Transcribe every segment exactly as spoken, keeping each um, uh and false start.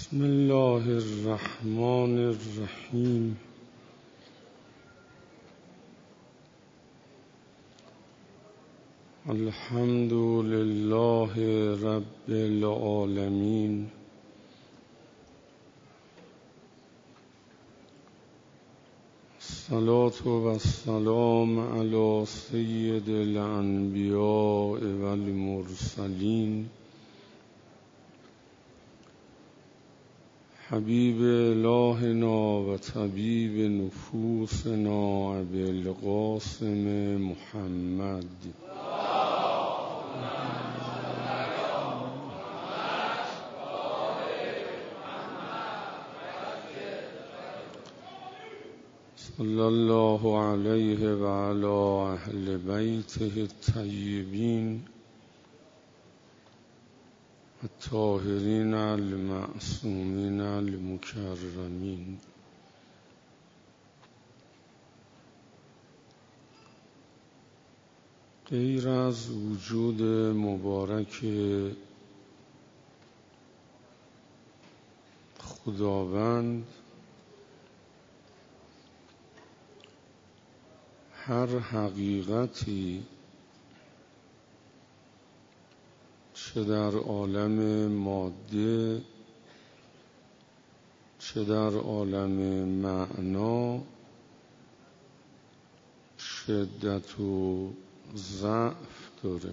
بسم الله الرحمن الرحیم. الحمد لله رب العالمین. الصلاة و السلام علی سید الانبیاء و المرسلین، حبیب الهنا و طبیب نفوسنا ابوالقاسم محمد. صلی الله علیه و علی اهل بیته الطیبین الطاهرین المعصومین المکرمین. غیر از وجود مبارک خداوند، هر حقیقتی چه در عالم ماده چه در عالم معنا شدت و ضعف داره.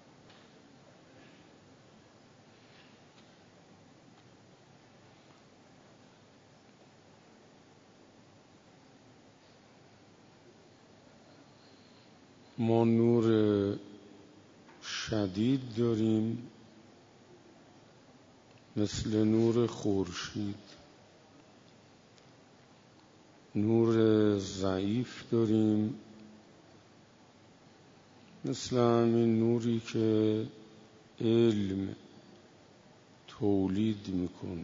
ما نور شدید داریم مثل نور خورشید، نور ضعیف داریم مثل همین نوری که علم تولید میکنه.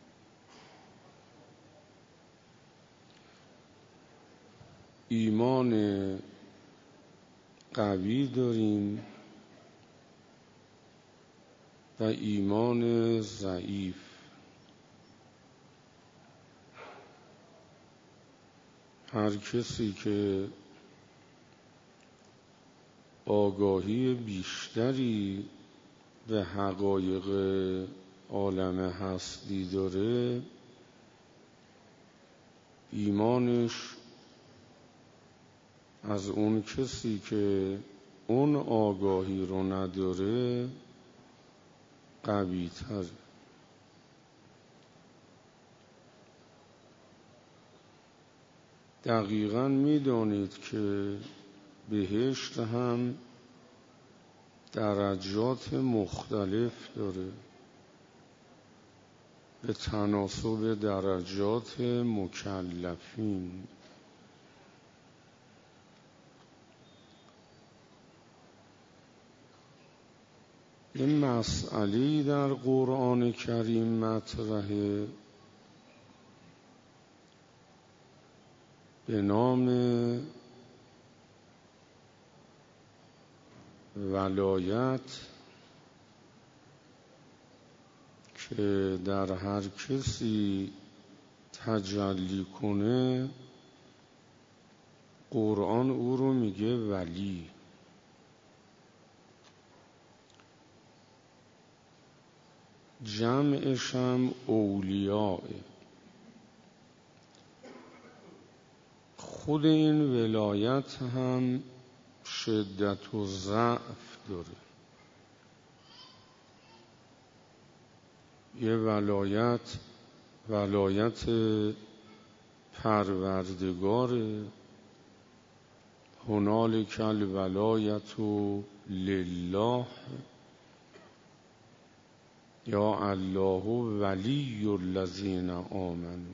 ایمان قوی داریم و ایمان ضعیف. هر کسی که آگاهی بیشتری به حقایق عالم هستی داره، ایمانش از اون کسی که اون آگاهی رو نداره قوی تر. دقیقاً میدانید که بهشت هم درجات مختلف داره به تناسب درجات مکلفین. این مسئله در قرآن کریم مطرحه به نام ولایت که در هر کسی تجلی کنه قرآن او رو میگه ولی. جمعش هم اولیاء. خود این ولایت هم شدت و ضعف داره. یه ولایت ولایت پروردگاره، هنالک الولایت لله، یا الله ولی الذین آمنوا.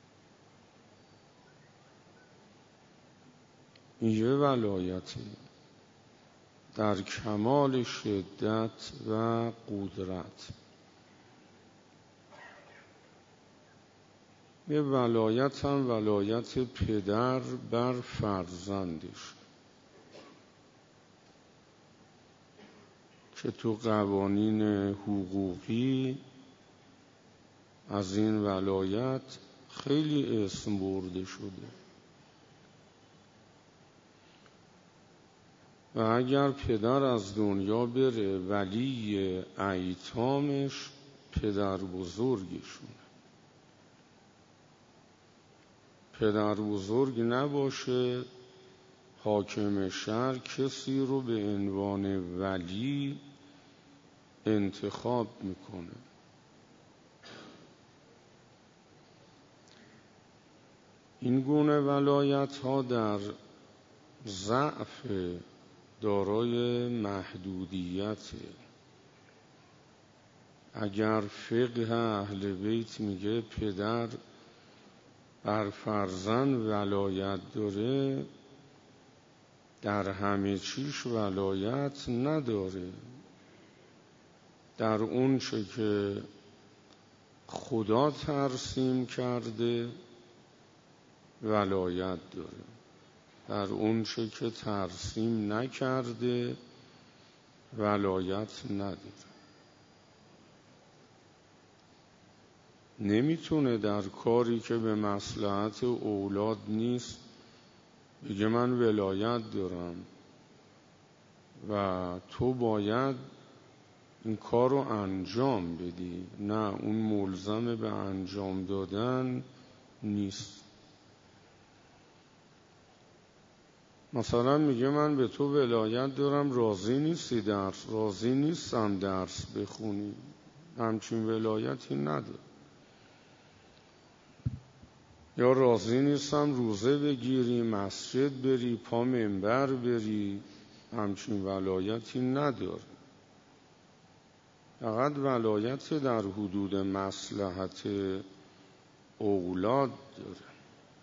این یه ولایت در کمال شدت و قدرت. یه ولایت هم ولایت پدر بر فرزندش که تو قوانین حقوقی از این ولایت خیلی اسم برده شده و اگر پدر از دنیا بره ولی ایتامش پدر بزرگشونه. پدر بزرگ نباشه حاکم شهر کسی رو به عنوان ولی انتخاب میکنه. این گونه ولایت ها در ضعف دارای محدودیته. اگر فقه اهل بیت میگه پدر بر فرزند ولایت داره، در همه چیش ولایت نداره. در اون چه که خدا ترسیم کرده ولایت داره، در اون چه که ترسیم نکرده ولایت نداره. نمیتونه در کاری که به مصلحت اولاد نیست بگه من ولایت دارم و تو باید این کار رو انجام بدی. نه، اون ملزم به انجام دادن نیست. مثلا میگه من به تو ولایت دارم، راضی نیستی درس راضی نیستم درس بخونی، همچین ولایتی نداره. یا راضی نیستم روزه بگیری، مسجد بری، پا منبر بری، همچین ولایتی نداره. فقط ولایت در حدود مصلحت اولاد داره.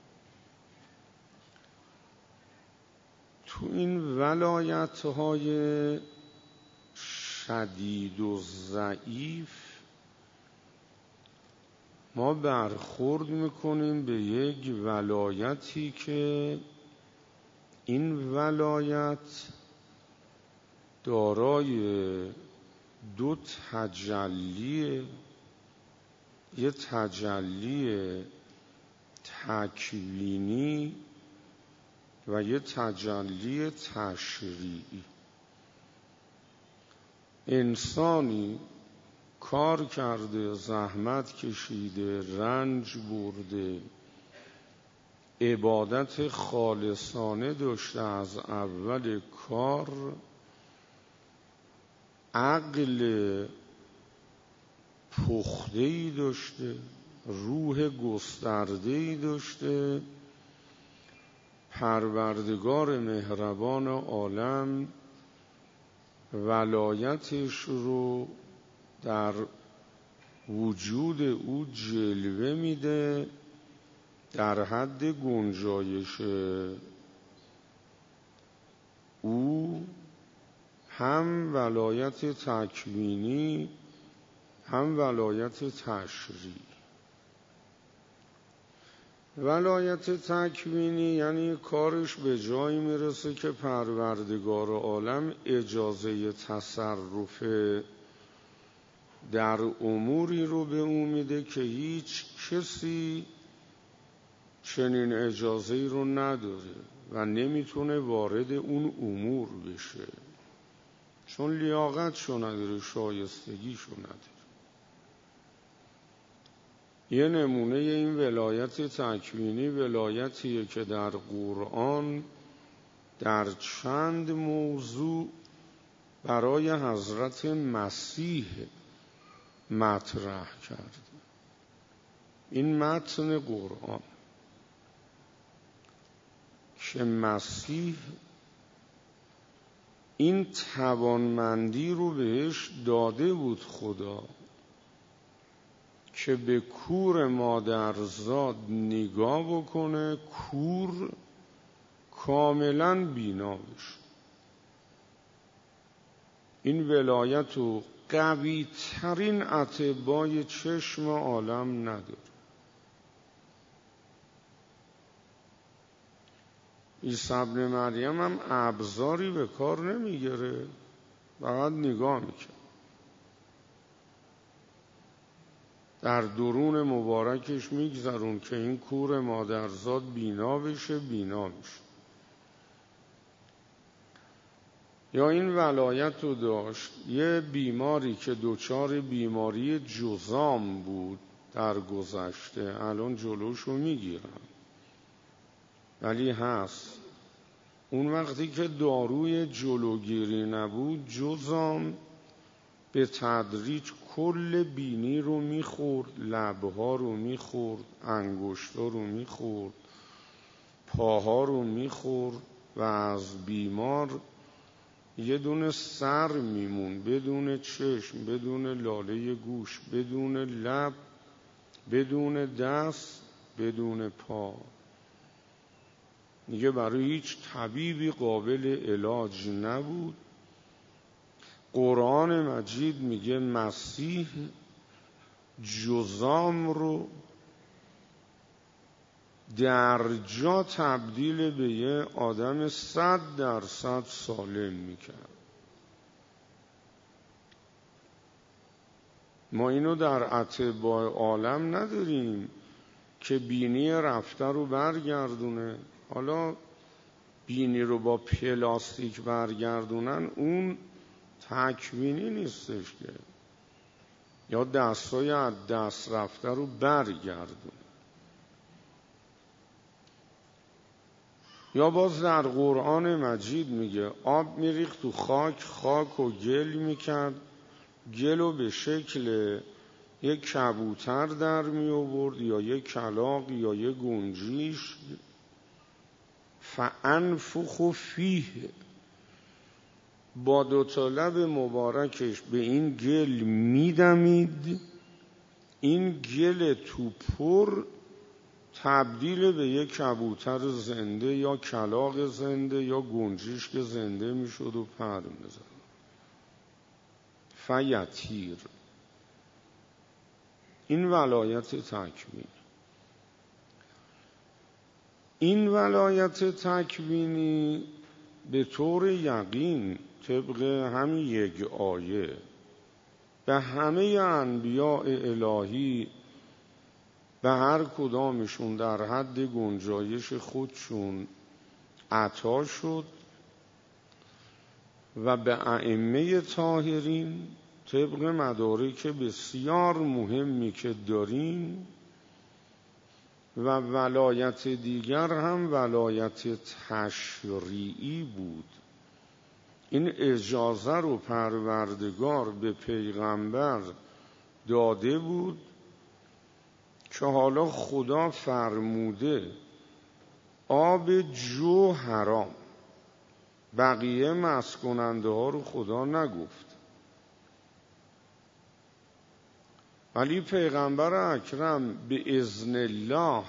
تو این ولایت های شدید و ضعیف ما برخورد میکنیم به یک ولایتی که این ولایت دارای دو تجلی، یه تجلی تکوینی و یه تجلی تشریعی. انسانی کار کرده، زحمت کشیده، رنج برده، عبادت خالصانه داشته از اول کار، عقل پخته‌ای داشته، روح گسترده‌ای داشته، پروردگار مهربان عالم ولایتش رو در وجود او جلوه میده در حد گنجایش او، هم ولایت تکوینی هم ولایت تشریعی. ولایت تکوینی یعنی کارش به جایی میرسه که پروردگار عالم اجازه تصرف در اموری رو به او میده که هیچ کسی چنین اجازه‌ای رو نداره و نمیتونه وارد اون امور بشه، چون لیاقتشو نداره، شایستگیشو نداره. یه نمونه این ولایت تکوینی ولایتیه که در قرآن در چند موضوع برای حضرت مسیح مطرح کرده. این متن قرآن که مسیح این توانمندی رو بهش داده بود خدا که به کور مادرزاد نگاه بکنه، کور کاملا بینا بشه. این ولایت رو قوی ترین اطبای چشم عالم نداره. عیسی ابن مریم هم ابزاری به کار نمیگیره، فقط نگاه میکنه. در درون مبارکش میگذرون که این کور مادرزاد بینا بشه بینا بشه. یا این ولایت رو داشت یه بیماری که دچار بیماری جذام بود در گذشته، الان جلوش رو میگیرن ولی هست. اون وقتی که داروی جلوگیری نبود، جذام به تدریج کل بینی رو میخورد، لبها رو میخورد، انگشتا رو میخورد، پاها رو میخورد و از بیمار یه دونه سر میمون، بدون چشم، بدون لاله گوش، بدون لب، بدون دست، بدون پا. دیگه برای هیچ طبیبی قابل علاج نبود. قرآن مجید میگه مسیح جذام رو در جا تبدیل به یه آدم صد درصد سالم میکرد. ما اینو در اطباء عالم نداریم که بینی رفته رو برگردونه. حالا بینی رو با پلاستیک برگردونن، اون تکوینی نیستش که، یا دستای از دست رفته رو برگردونه. یا باز در قرآن مجید میگه آب میریخت تو خاک، خاک و گل میکرد، گل رو به شکل یک کبوتر در می آورد یا یک کلاغ یا یک گنجیش، فانفخ فیه، با دو تا لب مبارکش به این گل میدمید، این گل توپر تبدیل به یک کبوتر زنده یا کلاغ زنده یا گنجیش که زنده میشد و پر میزد. فیطیر. این ولایت تکوین. این ولایت تکوینی به طور یقین طبق همین یک آیه به همه انبیاء الهی به هر کدامشون در حد گنجایش خودشون عطا شد و به ائمه طاهرین طبق مدارک بسیار مهمی که داریم و ولایت دیگر هم ولایت تشریعی بود. این اجازه رو پروردگار به پیغمبر داده بود که حالا خدا فرموده آب جو حرام، بقیه مست کننده ها رو خدا نگفت. ولی پیغمبر اکرم به اذن الله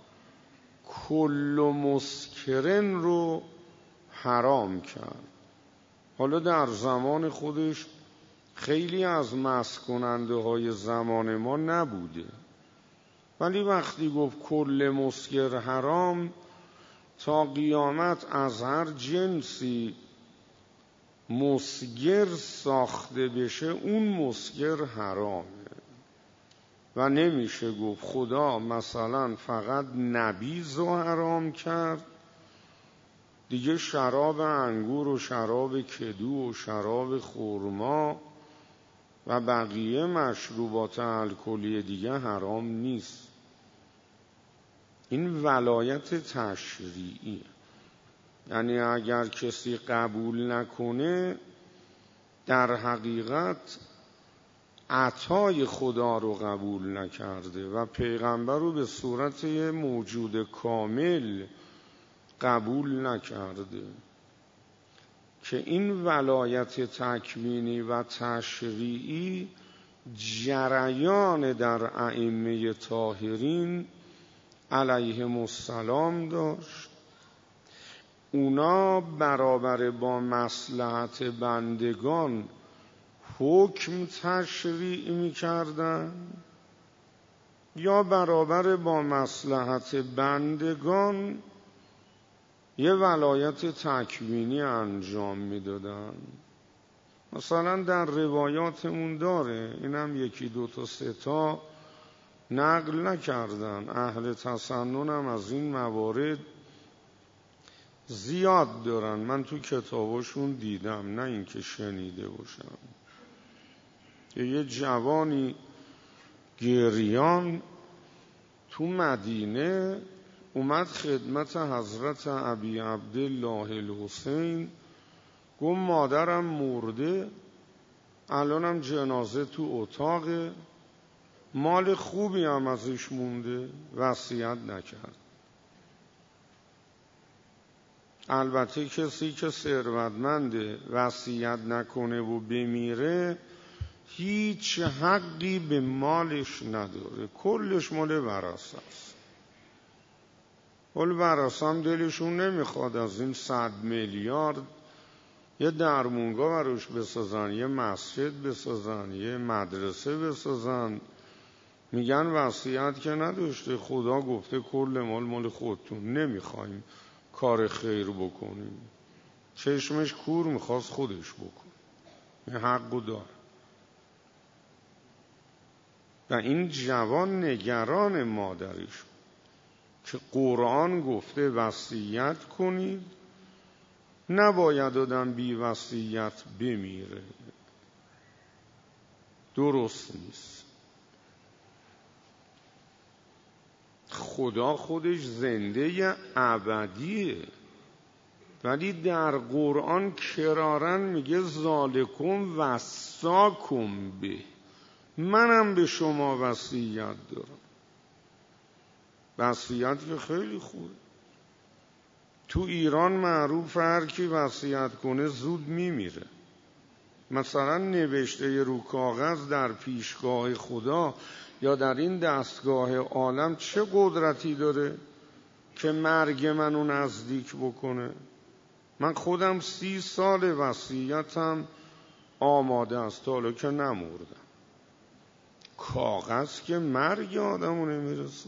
کل مسکرن رو حرام کرد. حالا در زمان خودش خیلی از مست کننده های زمان ما نبوده، ولی وقتی گفت کل مسکر حرام، تا قیامت از هر جنسی مسکر ساخته بشه اون مسکر حرامه و نمیشه گفت خدا مثلا فقط نبیذ رو حرام کرد، دیگه شراب انگور و شراب کدو و شراب خرما و بقیه مشروبات الکلی دیگه حرام نیست. این ولایت تشریعی، یعنی اگر کسی قبول نکنه در حقیقت عطای خدا رو قبول نکرده و پیغمبر رو به صورت موجود کامل قبول نکرده. که این ولایت تکوینی و تشریعی جریان در ائمه طاهرین علیهم السلام داشت. اونا برابر با مصلحت بندگان حکم تشریع می کردن یا برابر با مصلحت بندگان یه ولایت تکوینی انجام می دادن. مثلا در روایاتمون داره، اینم یکی دو تا سه تا نقل نکردن. اهل تسنن هم از این موارد زیاد دارن، من تو کتاباشون دیدم، نه اینکه شنیده باشم. یه جوانی گریان تو مدینه اومد خدمت حضرت ابی عبدالله الحسین، گفت مادرم مرده، الانم جنازه تو اتاقه، مال خوبی هم ازش مونده، وصیت نکرد. البته کسی که ثروتمنده وصیت نکنه و بمیره هیچ حقی به مالش نداره، کلش مال ورثه است. ولی ورثه هم دلشون نمیخواد از این صد میلیارد یه درمونگاه براش بسازن، یه مسجد بسازن، یه مدرسه بسازن. میگن وصیت که نداشته، خدا گفته کل مال مال خودتون، نمیخوایم کار خیر بکنیم. چشمش کور میخواست خودش بکن، این حقو داره. و این جوان نگران مادرش که قرآن گفته وصیت کنید، نباید آدم بی وصیت بمیره، درست نیست. خدا خودش زنده ابدیه، ولی در قرآن کرارن میگه ذالکم وصاکم به، منم به شما وصیت دارم. وصیت که خیلی خوبه. تو ایران معروف هر کی وصیت کنه زود میمیره. مثلا نوشته رو کاغذ در پیشگاه خدا یا در این دستگاه عالم چه قدرتی داره که مرگ منو نزدیک بکنه؟ من خودم سی سال وصیتم آماده است، حالا که نمردم. کاغذ که مرگ آدمو نمیرسون.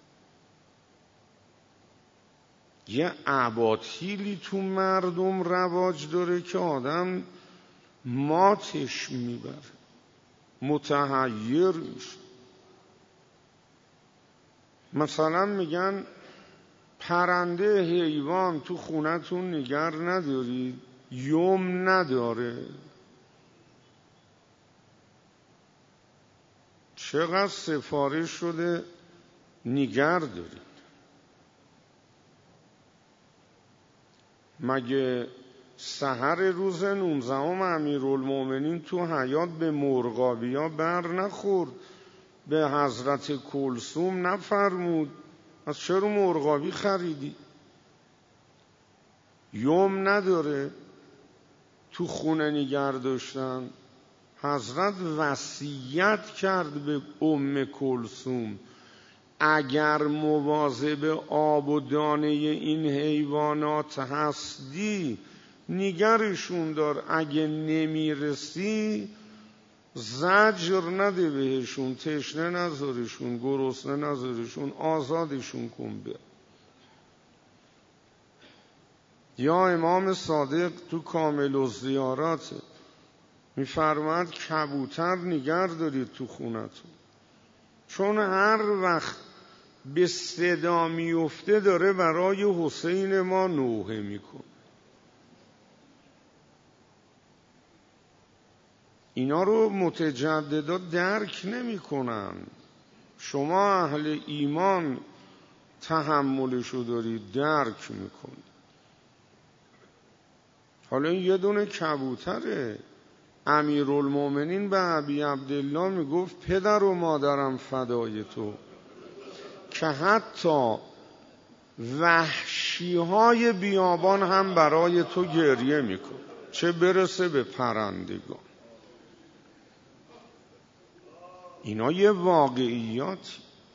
یه اباطیلی تو مردم رواج داره که آدم ماتش میبره، متحیر میشه. مثلا میگن پرنده حیوان تو خونتون نگر ندارید، یوم نداره. چقدر سفارش شده نگر دارید؟ مگه سحر روز نوزدهم امیرالمومنین تو حیات به مرغابیا بر نخورد؟ به حضرت کلثوم نفرمود از چرا مرغابی خریدی؟ یوم نداره تو خونه نگر داشتن. حضرت وصیت کرد به ام کلثوم اگر مواظب آب و دانه این حیوانات هستی نگرشون دار، اگه نمیرسی زجر نده بهشون، تشنه نذارشون، گرسنه نذارشون، آزادشون کن. به یا امام صادق تو کامل الزیارات میفرماد کبوتر نگر دارید تو خونتون، چون هر وقت به صدا میفته داره برای حسین ما نوحه میکن. اینا رو متجددا درک نمی کنن. شما اهل ایمان تحملشو دارید، درک میکنید. حالا این یه دونه کبوتره. امیرالمومنین به ابی عبدالله میگفت پدر و مادرم فدای تو، که حتی وحشیهای بیابان هم برای تو گریه میکن، چه برسه به پرندگان. اینا یه واقعیاتی.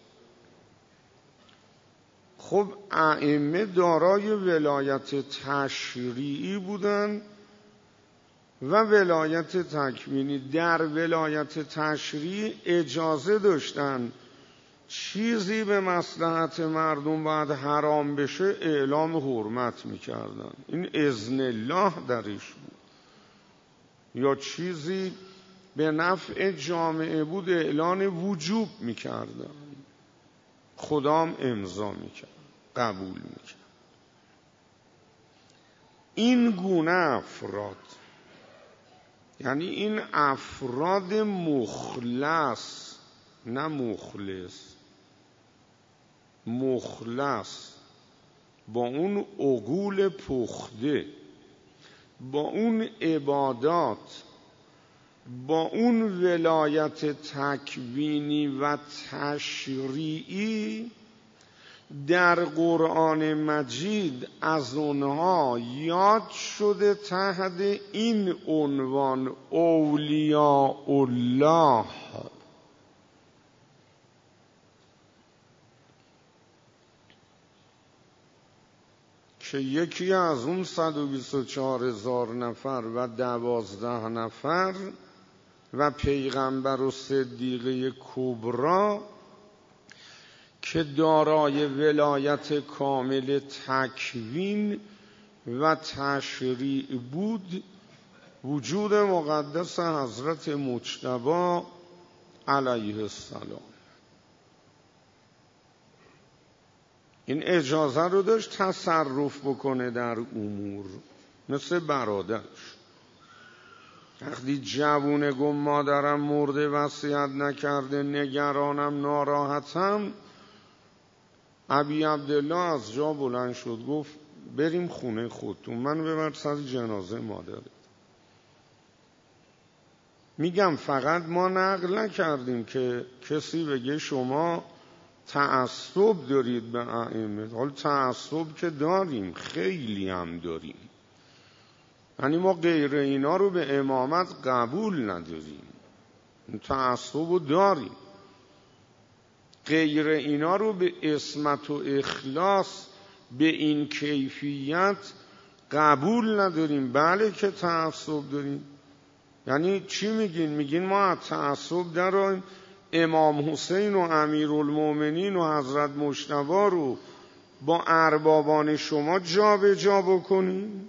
خب ائمه دارای ولایت تشریعی بودن و ولایت تکوینی. در ولایت تشریعی اجازه داشتن چیزی به مصلحت مردم باید حرام بشه اعلام حرمت میکردن، این اذن الله درش بود. یا چیزی به نفع جامعه بود اعلان وجوب میکردن. خدام امضا میکرد، قبول میکرد. این گونه افراد، یعنی این افراد مخلص، نه مخلص، مخلص، با اون عقول پخته، با اون عبادات، با اون ولایت تکوینی و تشریعی، در قرآن مجید از اونها یاد شده تحت این عنوان اولیاء الله. که یکی از اون صد و بیست و چهار هزار نفر و دوازده نفر و پیغمبر و صدیقه کبرا که دارای ولایت کامل تکوین و تشریع بود، وجود مقدس حضرت مجتبی علیه السلام. این اجازه رو داشت تصرف بکنه در امور، مثل برادرش. وقتی جوونه گفت مادرم مرده وصیت نکرده، نگرانم، ناراحتم، ابی عبدالله از جا بلند شد گفت بریم خونه خودتون، من ببر سر جنازه مادرت. میگم فقط ما نقل نکردیم که کسی بگه شما تعصب دارید به ائمه. حال تعصب که داریم، خیلی هم داریم، یعنی ما غیر اینا رو به امامت قبول نداریم، تعصب رو داریم. غیر اینا رو به عصمت و اخلاص به این کیفیت قبول نداریم. بله که تعصب داریم. یعنی چی میگین؟ میگین ما از تعصب درآییم امام حسین و امیرالمومنین و حضرت مجتبی رو با اربابان شما جا به جا بکنیم؟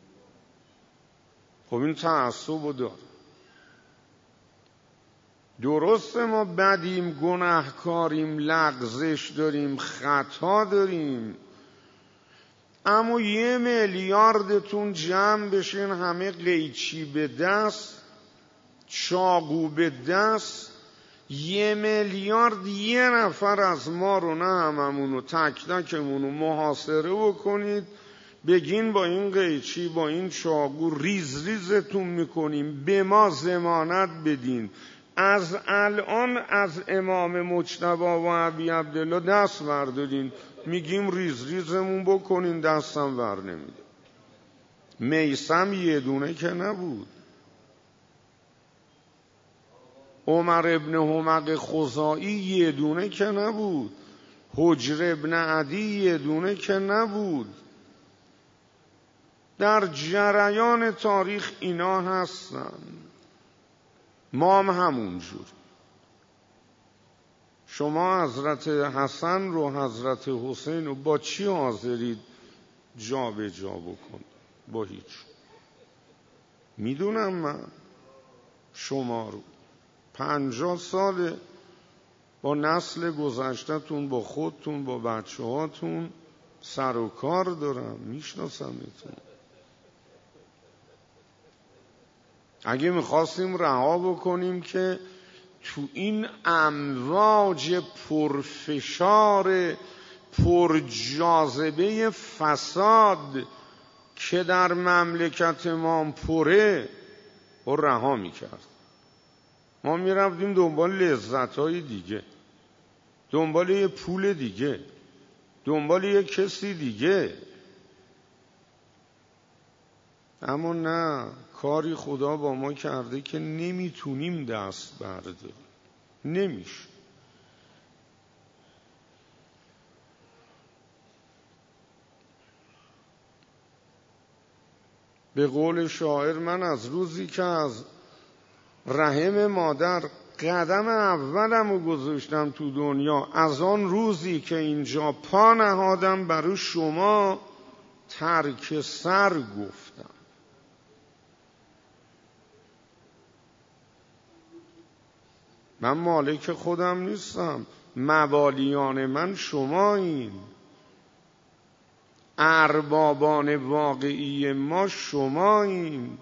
خب این تعصب رو داره. درسته ما بدیم، گناهکاریم، لغزش داریم، خطا داریم، اما یه میلیاردتون جمع بشین همه قیچی به دست، چاقو به دست، یه میلیارد یه نفر از ما رو، نه هممونو، تک تکمونو محاصره بکنید، بگین با این قیچی با این چاقو ریز ریزتون میکنیم، به ما ضمانت بدین از الان از امام مجتبی و ابی عبدالله دست بردارین، میگیم ریز ریزمون بکنین، دستم ور نمیده. میثم یه دونه که نبود، عمر ابن حمق خزاعی یه دونه که نبود، حجر ابن عدی یه دونه که نبود. در جریان تاریخ اینا هستن، ما هم همونجور. شما حضرت حسن رو، حضرت حسین رو با چی حاضرید جا به جا بکن؟ با هیچ. میدونم من شما رو پنجاه ساله با نسل گذشته‌تون، با خودتون، با بچه هاتون سر و کار دارم، میشناسمتون. اگه میخواستیم رها بکنیم که تو این امواج پرفشار پرجاذبه فساد که در مملکت ما پره و رها میکرد، ما میرفتیم دنبال لذت‌های دیگه، دنبال یه پول دیگه، دنبال یه کسی دیگه. اما نه، کاری خدا با ما کرده که نمیتونیم دست برداریم، نمیشه. به قول شاعر، من از روزی که از رحم مادر قدم اولم رو گذاشتم تو دنیا، از آن روزی که اینجا پا نهادم برای شما ترک سر گفتم. من مالک خودم نیستم، موالیان من شمایین، اربابان واقعی ما شمایین.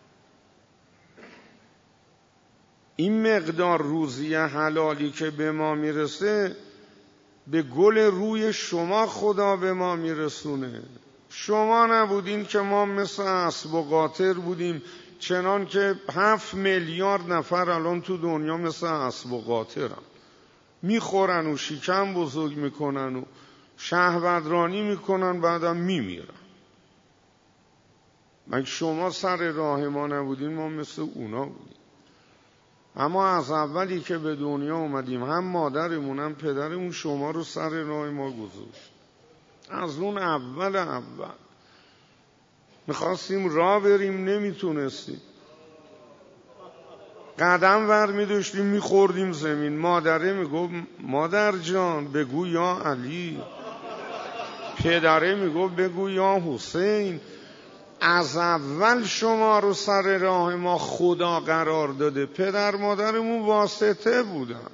این مقدار روزی حلالی که به ما میرسه به گل روی شما خدا به ما میرسونه. شما نبودین که ما مثل اسب و قاطر بودیم، چنان که هفت میلیارد نفر الان تو دنیا مثل اسب و قاطرن، میخورن و شکم بزرگ میکنن و شهوترانی میکنن، بعدم میمیرن. مگه شما سر راه ما نبودین؟ ما مثل اونا بودیم. اما از اولی که به دنیا اومدیم هم مادرمون هم پدرمون شما رو سر راه ما گذاشت. از اون اول اول میخواستیم راه بریم نمیتونستیم، قدم ور میداشتیم میخوردیم زمین. مادره میگفت مادر جان بگو یا علی، پدره میگفت بگو یا حسین. از اول شما رو سر راه ما خدا قرار داده، پدر مادرمون واسطه بودن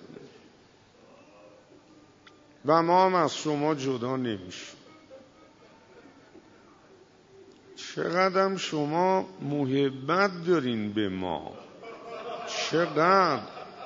و ما هم از شما جدا نمیشیم. چقدر شما محبت دارین به ما، چقدر.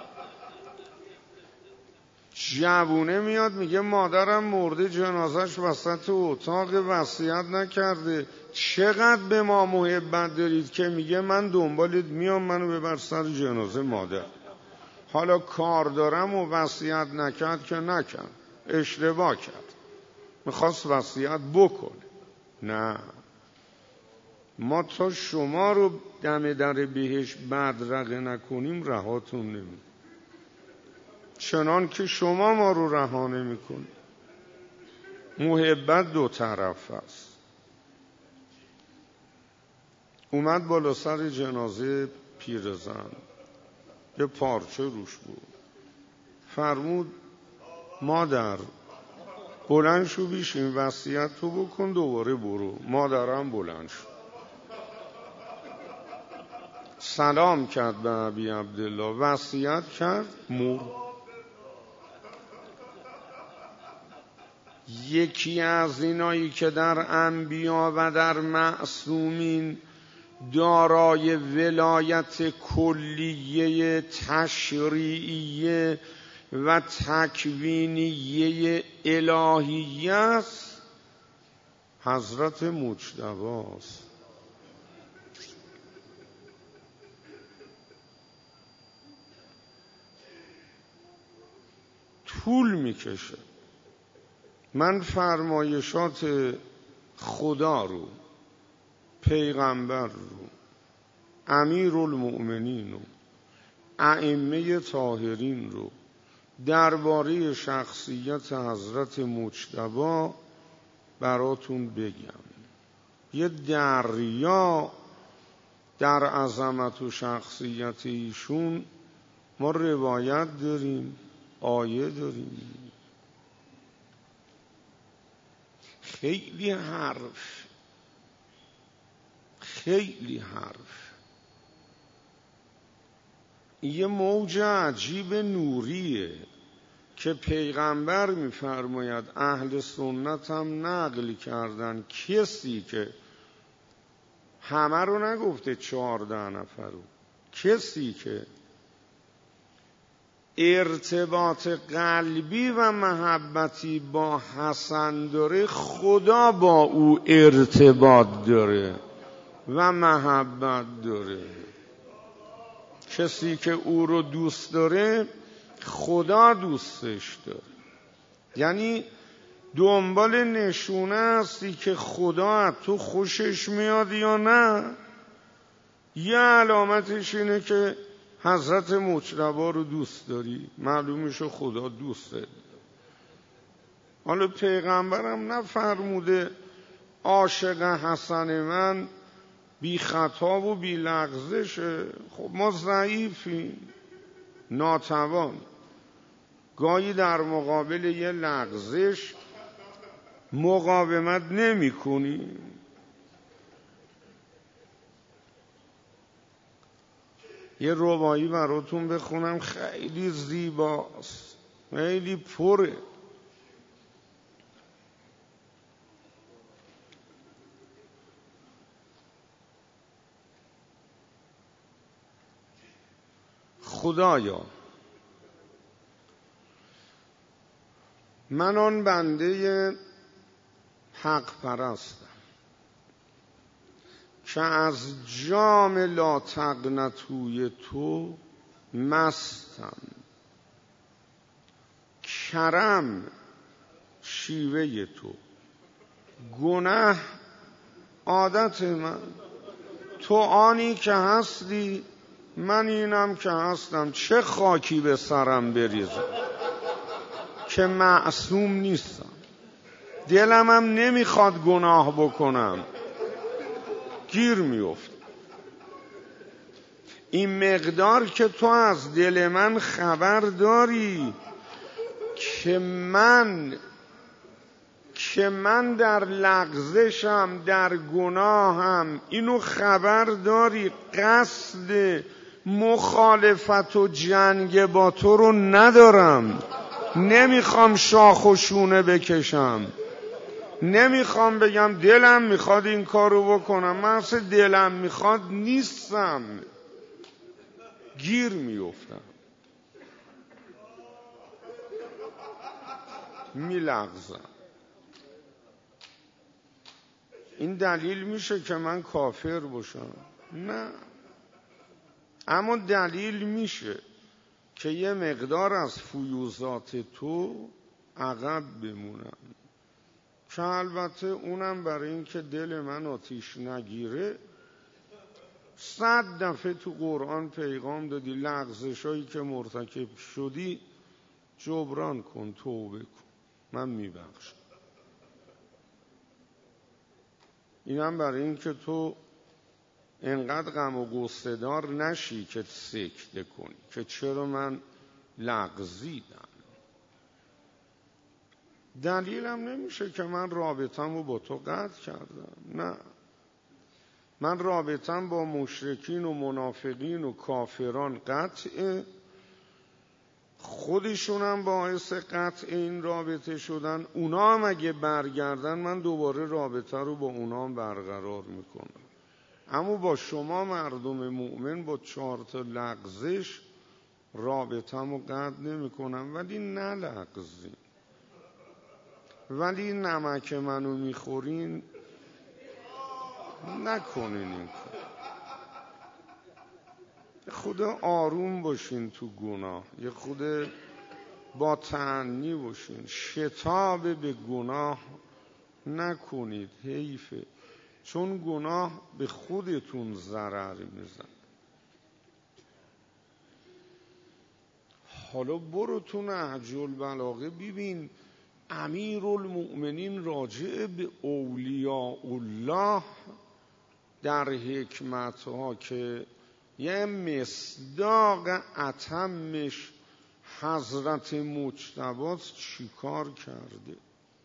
جوونه میاد میگه مادرم مرده، جنازش وسط اتاق، وصیت نکرده. چقدر به ما محبت دارید که میگه من دنبالت میام، منو ببر سر جنازه مادر. حالا کار دارم و وصیت نکرد که نکرد، اشتباه کرد، میخواست وصیت بکنه. نه، ما تا شما رو دم در بهشت بدرقه نکنیم رهاتون نمید، چنان که شما ما رو رها نمی‌کنید. محبت دو طرف است. اومد بالا سر جنازه پیرزن، یه پارچه روش بود، فرمود مادر بلند شو بیشین وصیت تو بکن دوباره برو. مادرم بلند شد، سلام کرد به ابی عبدالله، وصیت کرد، مرد. یکی از اینایی که در انبیا و در معصومین دارای ولایت کلیه تشریعیه و تکوینیه الهیه است حضرت مجتبی است. طول میکشه. من فرمایشات خدا رو، پیغمبر رو، امیرالمؤمنین رو، ائمه طاهرین رو درباره شخصیت حضرت مجتبی براتون بگم. یه دریا در عظمت و شخصیت ایشون ما روایت داریم، آیه داریم. خیلی حرف، خیلی حرف. یه موج عجیب نوریه که پیغمبر میفرماید اهل سنت هم نقل کردن، کسی که همه رو نگفته چهارده نفر رو، کسی که ارتباط قلبی و محبتی با حسن داره، خدا با او ارتباط داره و محبت داره. کسی که او رو دوست داره خدا دوستش داره. یعنی دنبال نشونه هستی که خدا از تو خوشش میاد یا نه. یه علامتش اینه که حضرت مجتبی رو دوست داری، معلومشه خدا دوست داره. حالا پیغمبرم نفرموده عاشق حسن من بی خطا و بی لغزشه. خب ما ضعیفیم، ناتوان، گاهی در مقابل یه لغزش مقاومت نمی کنیم. یه ربایی براتون بخونم، خیلی زیباست. خیلی پره. خدایا من آن بنده حق پرستم که از جام لا تقنطوی تو مستم. کرم شیوه تو، گناه عادت من. تو آنی که هستی، من اینم که هستم. چه خاکی به سرم بریزم که معصوم نیستم. دلم هم نمیخواد گناه بکنم، گیر میفت. این مقدار که تو از دل من خبر داری که من که من در لغزشم، در گناهم، اینو خبر داری. قصد مخالفت و جنگ با تو رو ندارم. نمیخوام شاخ و شونه بکشم، نمیخوام بگم دلم میخواد این کارو بکنم. من اصلا دلم میخواد نیستم، گیر میفتم، میلغزم. این دلیل میشه که من کافر باشم؟ نه، اما دلیل میشه که یه مقدار از فیوضات تو عقب بمونم، که البته اونم برای این که دل من آتیش نگیره. صد دفعه تو قرآن پیغام دادی لغزشایی که مرتکب شدی جبران کن، توبه کن، من میبخشم. اینم برای این که تو انقدر غم و غصه دار نشی که سکته کنی که چرا من لغزیدم. دلیلم نمیشه که من رابطم رو با تو قطع کردم. نه، من رابطم با مشرکین و منافقین و کافران قطعه. خودشونم باعث قطع این رابطه شدن. اونا هم اگه برگردن من دوباره رابطه رو با اونا هم برقرار میکنم. اما با شما مردم مؤمن با چهار تا لغزش رابطم رو قطع نمی کنم. ولی نلغزین، ولی نمک منو میخورین نکنین این کار. یه خود آروم باشین تو گناه، یه خود با تأنی باشین، شتاب به گناه نکنید، حیفه. چون گناه به خودتون ضرر میزن. حالا برو تو نهج البلاغه ببین امیرالمؤمنین راجع به اولیاء الله در حکمتها که یه مصداق اتمش حضرت مجتبی چیکار کرده.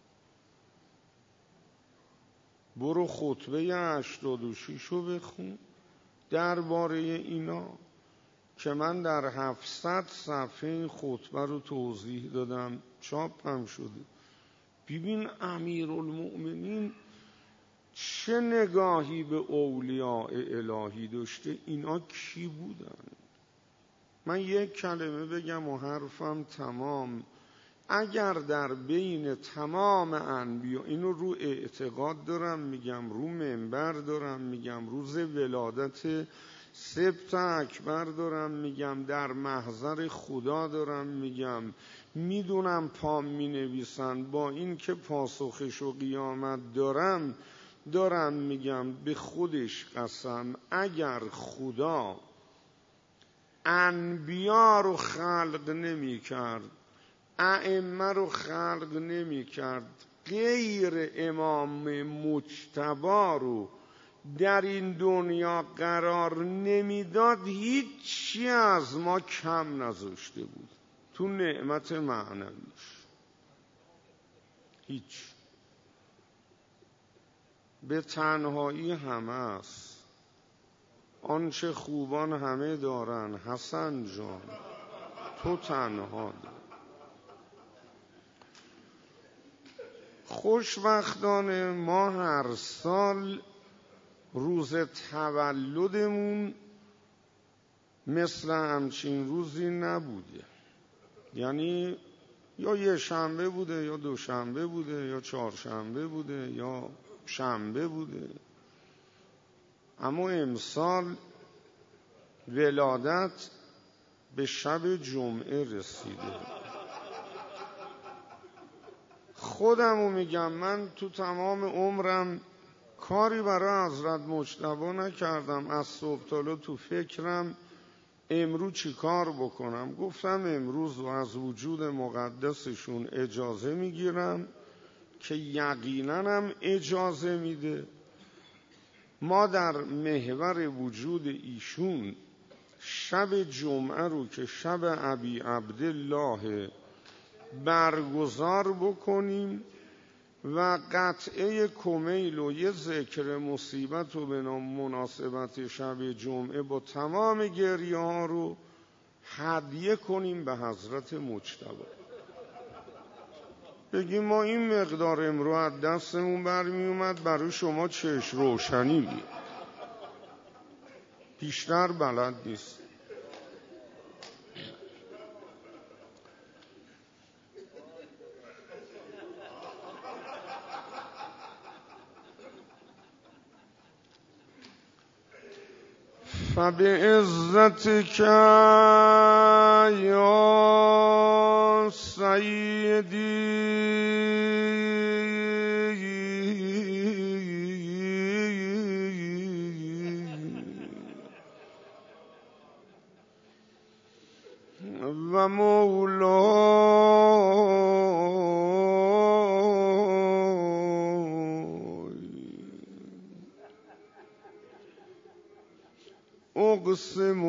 برو خطبه هشتاد و شش رو بخون درباره اینا که من در هفتصد صفحه این خطبه رو توضیح دادم، چاپ هم شده. ببین امیرالمؤمنین چه نگاهی به اولیاء الهی داشته. اینا کی بودن؟ من یک کلمه بگم و حرفم تمام. اگر در بین تمام انبیا، اینو رو اعتقاد دارم میگم، رو منبر دارم میگم، روز ولادت سبت اکبر دارم میگم، در محضر خدا دارم میگم، میدونم پام مینویسن، با این که پاسخش و قیامت دارم دارم میگم، به خودش قسم اگر خدا انبیا رو خلق نمی کرد، ائمه رو خلق نمی کرد، غیر امام مجتبی رو در این دنیا قرار نمیداد، هیچی از ما کم نذاشته بود تو نعمت معنویش. هیچ. به تنهایی همه است. آنچه خوبان همه دارن، حسن جان تو تنها داری. خوشبختانه ما هر سال روز تولدمون مثل همچین روزی نبوده. یعنی یا یه شنبه بوده یا دوشنبه بوده یا چهارشنبه بوده یا شنبه بوده، اما امسال ولادت به شب جمعه رسیده. خودمو میگم من تو تمام عمرم کاری برای حضرت مجتبی نکردم. از صبح تا تو فکرم امروز چی کار بکنم. گفتم امروز و از وجود مقدسشون اجازه میگیرم که یقینا هم اجازه میده ما در محور وجود ایشون شب جمعه رو که شب ابی عبدالله برگزار بکنیم و قطعه کمیل و یه ذکر مصیبت و به مناسبت شب جمعه با تمام گریه ها رو هدیه کنیم به حضرت مجتبی. بگیم ما این مقدار امرو از دستمون برمی اومد، برای شما چشم روشنی می بیشتر بلد نیست. فبعزتك یا سیدی و اقسم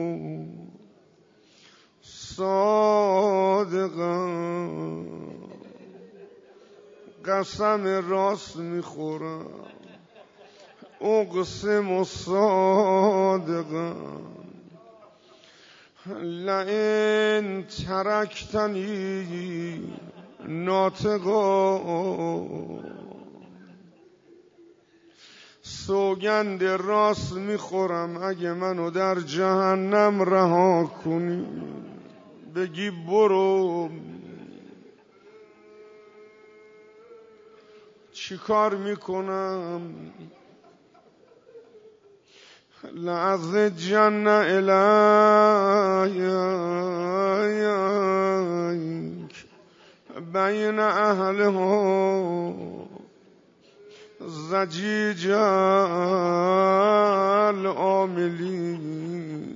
صادقا، قسم راست میخورم. اقسم صادقا لئن ترکتنی ناطقا، سوگند راست میخورم اگه منو در جهنم رها کنی. بگی برو، چی کار میکنم؟ لأزجن الیک بین اهلها زجیج العاملین.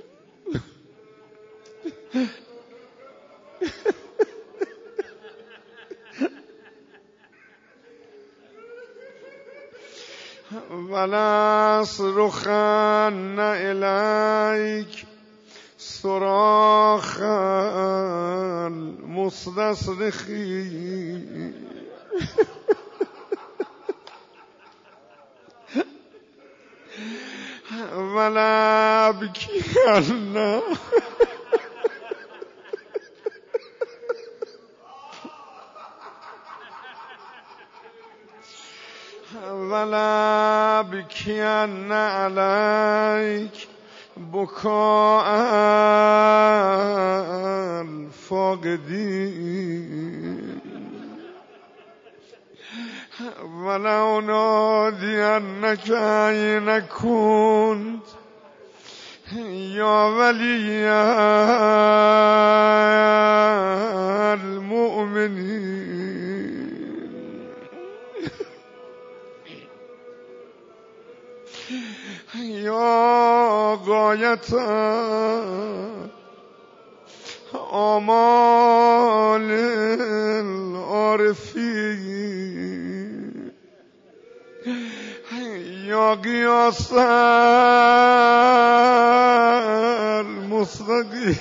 ولأصرخن الیک صراخ المستصرخین. ولأبکین ولأبکین علیک بکاء الفاقدین. ولأنادینک این کنت یا ولی المؤمنین. یا غایت آمال العارفین، یا قیاس المستقیم.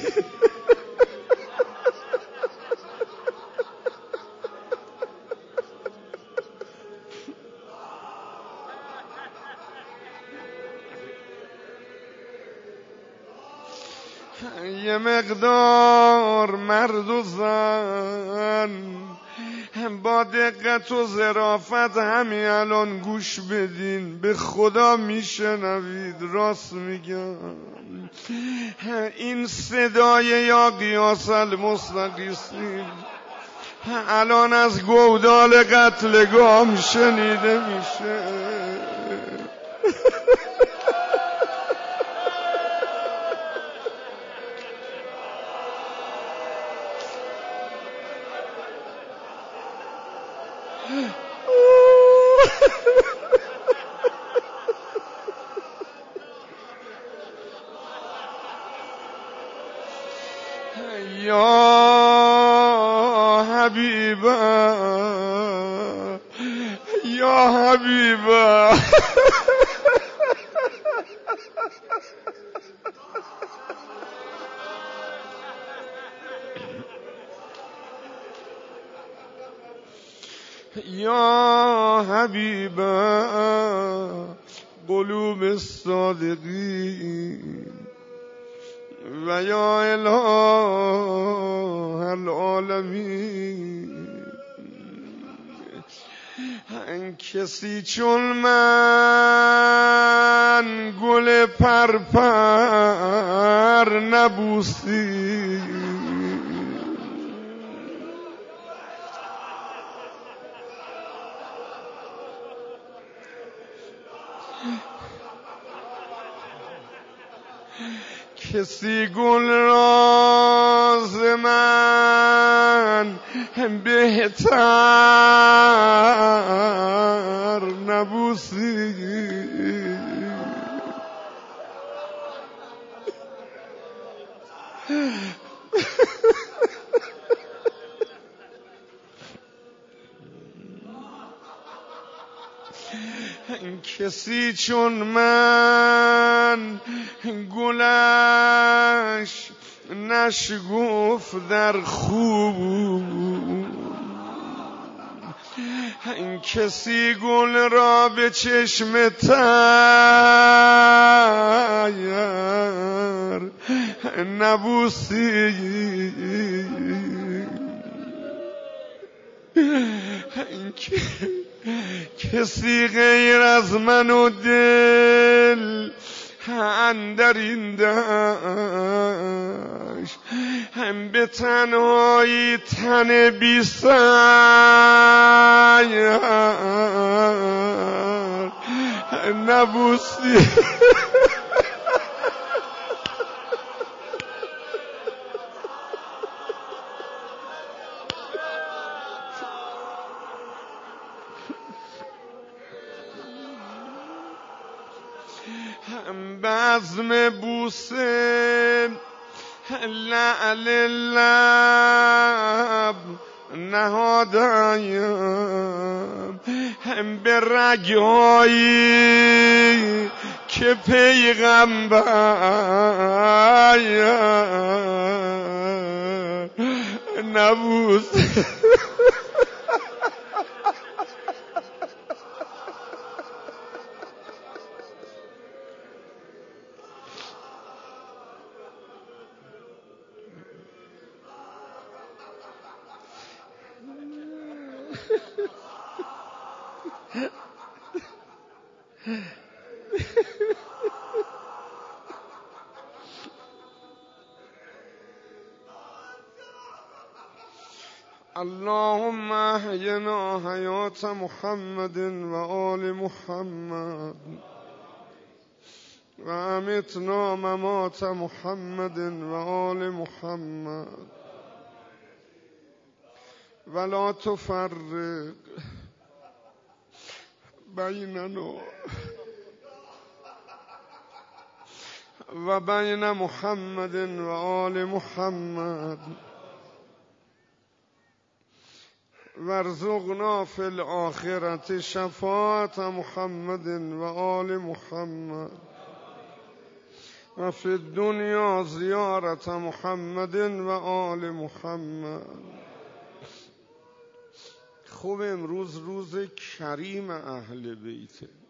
یه مقدار مرد و زن با دقت و ظرافت همین الان گوش بدین، به خدا میشنوید، راست میگم. این صدای یا قیاس المستقیسین الان از گودال قتلگاه شنیده میشه. یا حبیبا یا حبیبا یا حبیبا قلوب الصادقین و یا اله العالمین. کسی چون من گل پرپر نبوسی، کسی گل راز من بهتر نبوسی. کسی چون من گلش نشگفت در خوب، کسی گل را به چشم تیر نبوسی، کسی غیر از من و دل اندر این دشت هم به تنهایی تن بی سیر نبوسی. بزم بوسه لعل لب نهادایم به رگهایی که پیغمبر نبوسه. اللهم احینا حیات محمد و آل محمد و امتنا ممات محمد و آل محمد ولا تفرق بیننا و بین محمد و آل محمد وارزقنا فی الآخرة شفاعت محمد و آل محمد و فی الدنیا زیارت محمد و آل محمد. خوب امروز روز کریم اهل بیته.